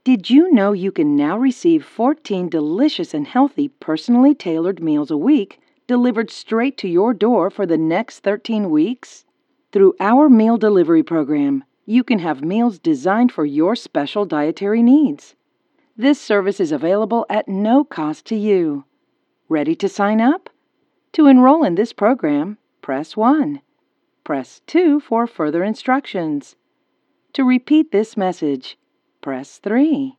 Did you know you can now receive 14 delicious and healthy, personally tailored meals a week delivered straight to your door for the next 13 weeks? Through our meal delivery program, you can have meals designed for your special dietary needs. This service is available at no cost to you. Ready to sign up? To enroll in this program, press 1. Press 2 for further instructions. To repeat this message, press 3.